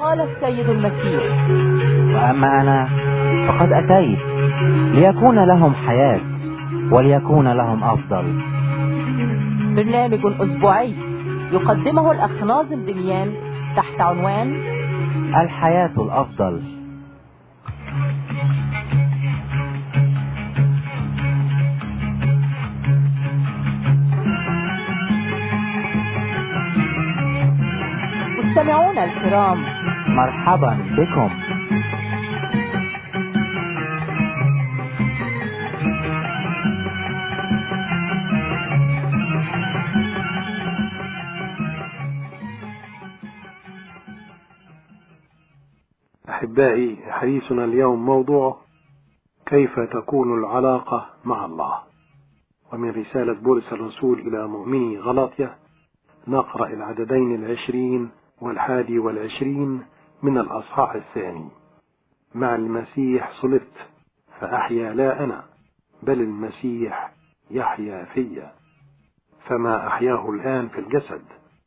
قال السيد المسيح: وأما أنا فقد أتيت ليكون لهم حياة وليكون لهم أفضل. برنامج أسبوعي يقدمه الأخ ناظم دميان تحت عنوان الحياة الأفضل. مستمعونا الكرام، مرحبا بكم. أحبائي، حديثنا اليوم موضوع كيف تكون العلاقة مع الله، ومن رسالة بولس الرسول إلى مؤمني غلاطيا نقرأ العددين 20 و21 من الأصحاح الثاني. مع المسيح صلبت، فأحيا لا أنا، بل المسيح يحيا فيا. فما أحياه الآن في الجسد،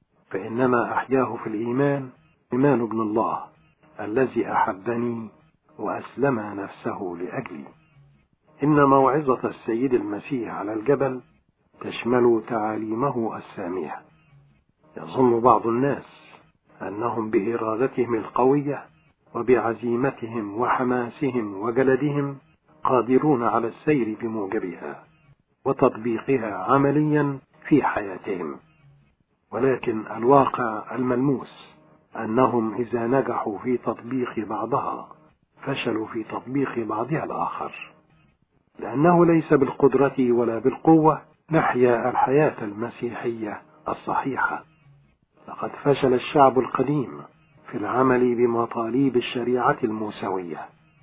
فإنما أحياه في الإيمان، إيمان ابن الله الذي أحبني وأسلم نفسه لأجلي. إن موعظة السيد المسيح على الجبل تشمل تعاليمه السامية. يظن بعض الناس أنهم بإرادتهم القوية وبعزيمتهم وحماسهم وجلدهم قادرون على السير بموجبها وتطبيقها عمليا في حياتهم، ولكن الواقع الملموس أنهم إذا نجحوا في تطبيق بعضها فشلوا في تطبيق بعضها الآخر، لأنه ليس بالقدرة ولا بالقوة نحيا الحياة المسيحية الصحيحة. لقد فشل الشعب القديم في العمل بمطالب الشريعة الموسوية،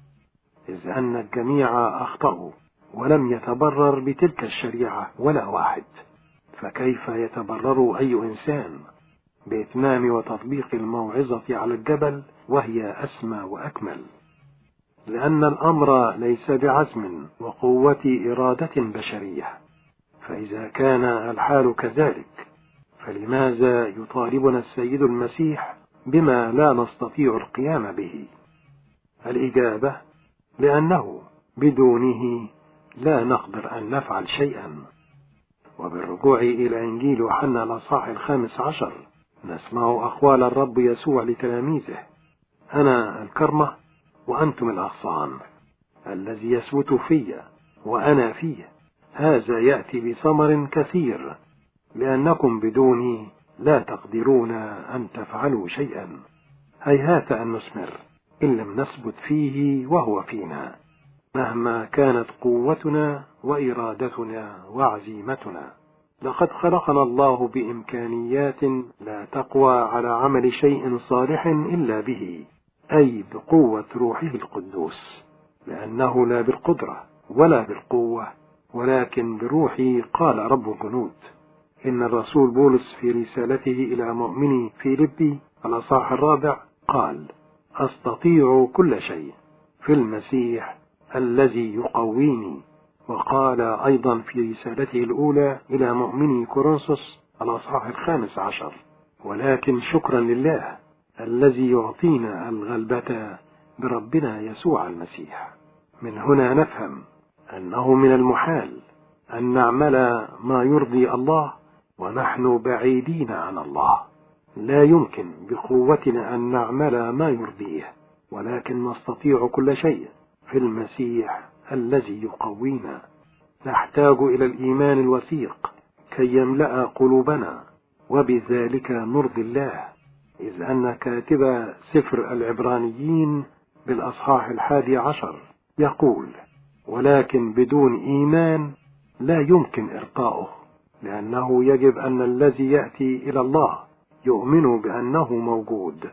إذ أن الجميع أخطأوا ولم يتبرر بتلك الشريعة ولا واحد. فكيف يتبرر أي إنسان بإتمام وتطبيق الموعظة على الجبل وهي أسمى وأكمل؟ لأن الأمر ليس بعزم وقوة إرادة بشرية. فإذا كان الحال كذلك، فلماذا يطالبنا السيد المسيح بما لا نستطيع القيام به؟ الإجابة: لأنه بدونه لا نقدر أن نفعل شيئا. وبالرجوع إلى إنجيل يوحنا الأصحاح 15 نسمع أقوال الرب يسوع لتلاميذه: أنا الكرمة وأنتم الأغصان، الذي يثبت في وأنا فيه هذا يأتي بثمر كثير، لأنكم بدوني لا تقدرون أن تفعلوا شيئا. هيهات أن نثمر إن لم نثبت فيه وهو فينا، مهما كانت قوتنا وإرادتنا وعزيمتنا. لقد خلقنا الله بإمكانيات لا تقوى على عمل شيء صالح إلا به، أي بقوة روحه القدوس، لأنه لا بالقدرة ولا بالقوة ولكن بروحي، قال رب الجنود. إن الرسول بولس في رسالته إلى مؤمني فيلبي الأصحاح 4 قال: أستطيع كل شيء في المسيح الذي يقويني. وقال أيضا في رسالته الأولى إلى مؤمني كورنثوس الأصحاح 15: ولكن شكرا لله الذي يعطينا الغلبة بربنا يسوع المسيح. من هنا نفهم أنه من المحال أن نعمل ما يرضي الله ونحن بعيدين عن الله. لا يمكن بقوتنا أن نعمل ما يرضيه، ولكن نستطيع كل شيء في المسيح الذي يقوينا. نحتاج إلى الإيمان الوثيق كي يملأ قلوبنا، وبذلك نرضي الله، إذ أن كاتب سفر العبرانيين بالأصحاح 11 يقول: ولكن بدون إيمان لا يمكن إرضاؤه، لأنه يجب أن الذي يأتي إلى الله يؤمن بأنه موجود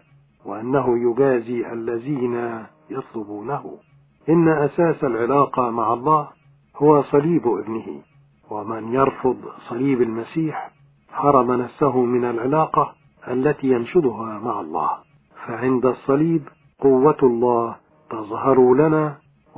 وأنه يجازي الذين يطلبونه. إن أساس العلاقة مع الله هو صليب ابنه، ومن يرفض صليب المسيح حرم نفسه من العلاقة التي ينشدها مع الله. فعند الصليب قوة الله تظهر لنا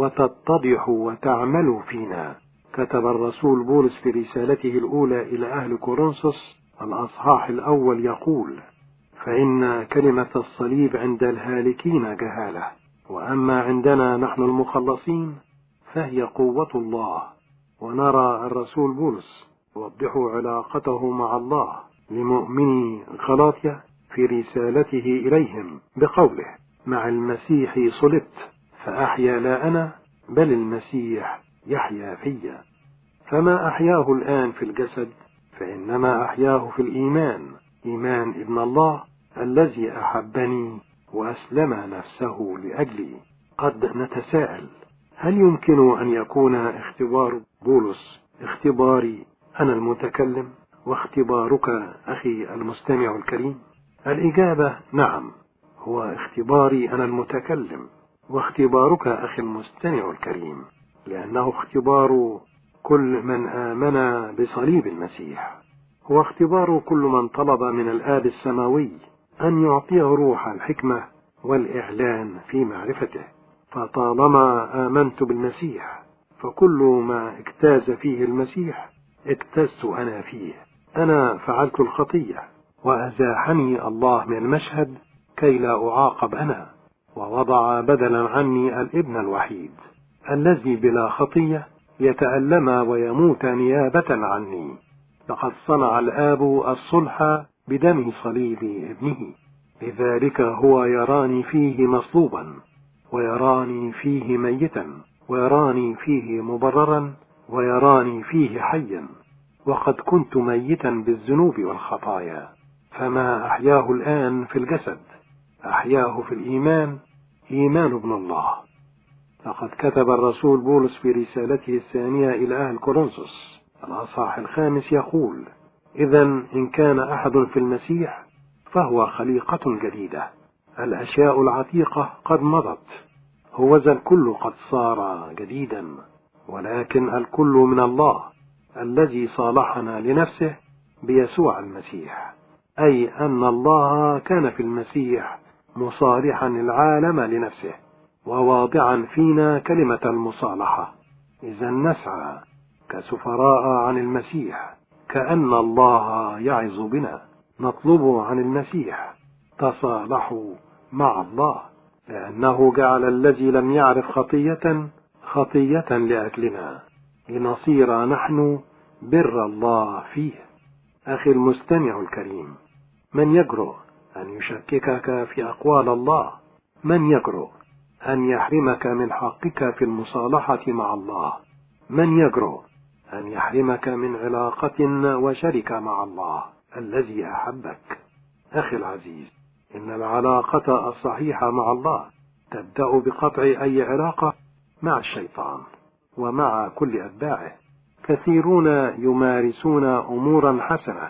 وتتضح وتعمل فينا. كتب الرسول بولس في رسالته الأولى إلى أهل كورنثوس الأصحاح 1 يقول: فإن كلمة الصليب عند الهالكين جهالة، وأما عندنا نحن المخلصين فهي قوة الله. ونرى الرسول بولس يوضح علاقته مع الله لمؤمني غلاطيا في رسالته إليهم بقوله: مع المسيح صلبت، فأحيا لا أنا بل المسيح يحيا فيا. فما أحياه الآن في الجسد فإنما أحياه في الإيمان، إيمان ابن الله الذي أحبني وأسلم نفسه لأجلي. قد نتساءل: هل يمكن أن يكون اختبار بولس اختباري أنا المتكلم واختبارك أخي المستمع الكريم؟ الإجابة نعم، هو اختباري أنا المتكلم واختبارك أخي المستمع الكريم، لأنه اختبار كل من آمن بصليب المسيح، هو اختبار كل من طلب من الآب السماوي أن يعطيه روح الحكمة والإعلان في معرفته. فطالما آمنت بالمسيح فكل ما اجتاز فيه المسيح اجتزت أنا فيه. أنا فعلت الخطية وأزاحني الله من المشهد كي لا أعاقب أنا، ووضع بدلا عني الابن الوحيد الذي بلا خطية يتألم ويموت نيابة عني. لقد صنع الآب الصلح بدم صليب ابنه، لذلك هو يراني فيه مصلوبا، ويراني فيه ميتا، ويراني فيه مبررا، ويراني فيه حيا. وقد كنت ميتا بالذنوب والخطايا، فما أحياه الآن في الجسد أحياه في الإيمان، إيمان ابن الله. لقد كتب الرسول بولس في رسالته الثانية إلى أهل كورنثوس الأصحاح 5 يقول: إذن إن كان أحد في المسيح فهو خليقة جديدة، الأشياء العتيقة قد مضت، هوذا الكل قد صار جديدا. ولكن الكل من الله الذي صالحنا لنفسه بيسوع المسيح، أي أن الله كان في المسيح مصالحا العالم لنفسه وواضعا فينا كلمة المصالحة. إذا نسعى كسفراء عن المسيح كأن الله يعظ بنا، نطلب عن المسيح: تصالحوا مع الله، لأنه جعل الذي لم يعرف خطية لأجلنا لنصير نحن بر الله فيه. أخي المستمع الكريم، من يجرؤ أن يشككك في أقوال الله؟ من يجرؤ أن يحرمك من حقك في المصالحة مع الله؟ من يجرؤ أن يحرمك من علاقة وشركة مع الله الذي أحبك؟ أخي العزيز، إن العلاقة الصحيحة مع الله تبدأ بقطع أي علاقة مع الشيطان ومع كل أتباعه. كثيرون يمارسون أمورا حسنة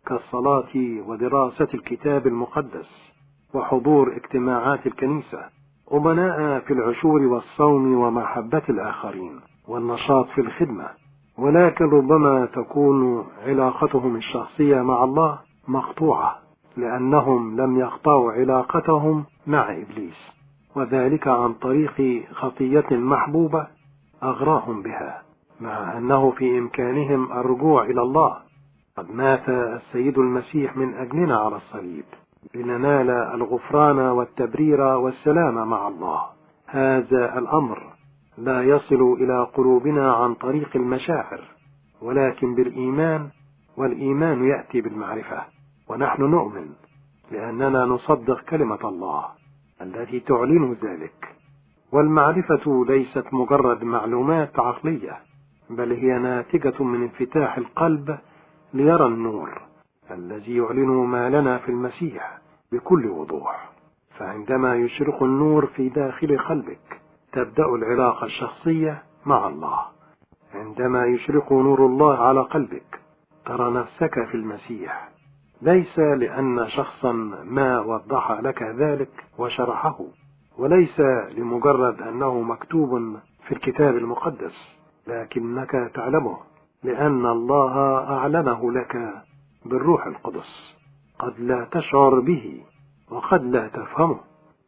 كالصلاة ودراسة الكتاب المقدس وحضور اجتماعات الكنيسة، أمناء في العشور والصوم ومحبة الآخرين والنشاط في الخدمة، ولكن ربما تكون علاقتهم الشخصية مع الله مقطوعة، لأنهم لم يقطعوا علاقتهم مع إبليس، وذلك عن طريق خطية محبوبة أغراهم بها، مع أنه في إمكانهم الرجوع إلى الله. قد مات السيد المسيح من أجلنا على الصليب لننال الغفران والتبرير والسلام مع الله. هذا الأمر لا يصل إلى قلوبنا عن طريق المشاعر، ولكن بالإيمان، والإيمان يأتي بالمعرفة. ونحن نؤمن لأننا نصدق كلمة الله التي تعلن ذلك. والمعرفة ليست مجرد معلومات عقلية، بل هي ناتجة من انفتاح القلب ليرى النور الذي يعلن ما لنا في المسيح بكل وضوح. فعندما يشرق النور في داخل قلبك تبدأ العلاقة الشخصية مع الله. عندما يشرق نور الله على قلبك ترى نفسك في المسيح، ليس لأن شخصا ما وضح لك ذلك وشرحه، وليس لمجرد أنه مكتوب في الكتاب المقدس، لكنك تعلمه لأن الله أعلنه لك بالروح القدس. قد لا تشعر به وقد لا تفهمه،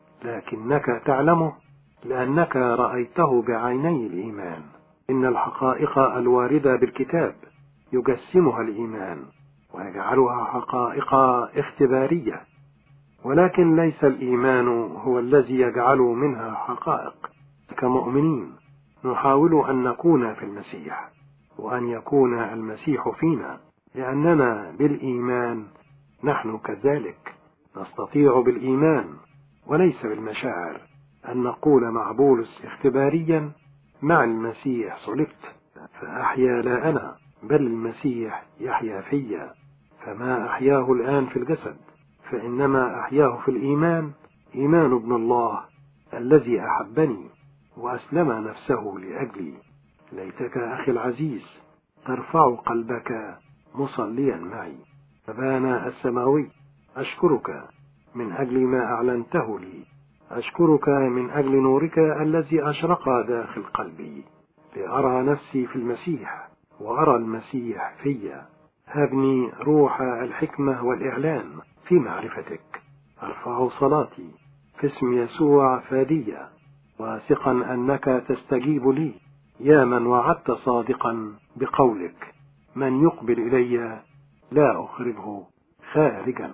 لكنك تعلمه لأنك رأيته بعيني الإيمان. إن الحقائق الواردة بالكتاب يجسمها الإيمان ويجعلها حقائق اختبارية، ولكن ليس الإيمان هو الذي يجعل منها حقائق. كمؤمنين نحاول أن نكون في المسيح وأن يكون المسيح فينا، لأننا بالإيمان نحن كذلك نستطيع بالإيمان وليس بالمشاعر أن نقول مع بولس اختباريا: مع المسيح صلبت، فأحيا لا أنا بل المسيح يحيا فيا. فما أحياه الآن في الجسد فإنما أحياه في الإيمان، إيمان ابن الله الذي أحبني وأسلم نفسه لأجلي. ليتك أخي العزيز ترفع قلبك مصليا معي. أبانا السماوي، أشكرك من أجل ما أعلنته لي، أشكرك من أجل نورك الذي أشرق داخل قلبي لأرى نفسي في المسيح وأرى المسيح فيا. هبني روح الحكمة والإعلان في معرفتك. أرفع صلاتي في اسم يسوع فادية، واثقا أنك تستجيب لي، يا من وعدت صادقا بقولك: من يقبل إلي لا أخرجه خارجا.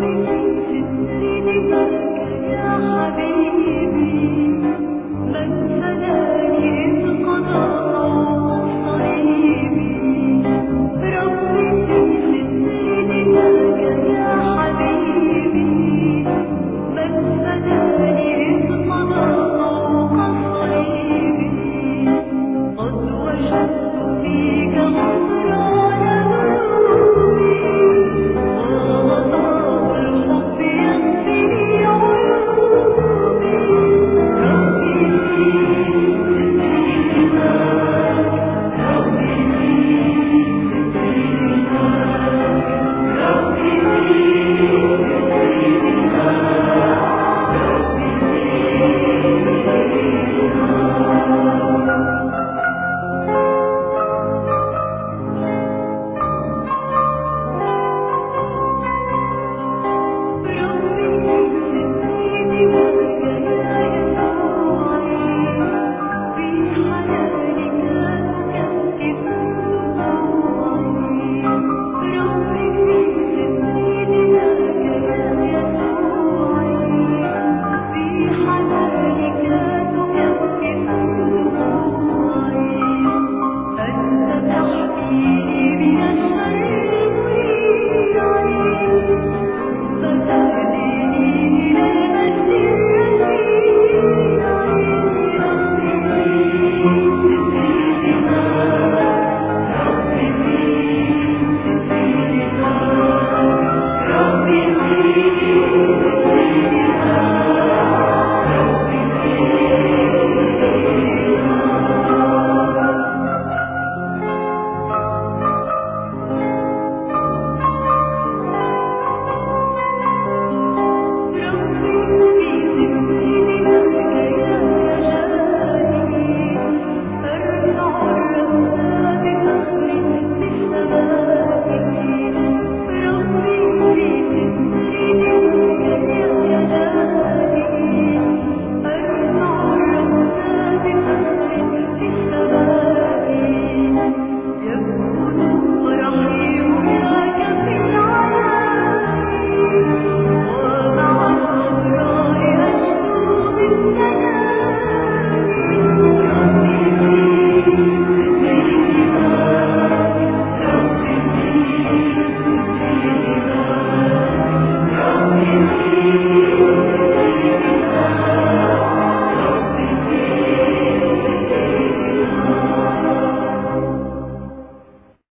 يا حبيبي من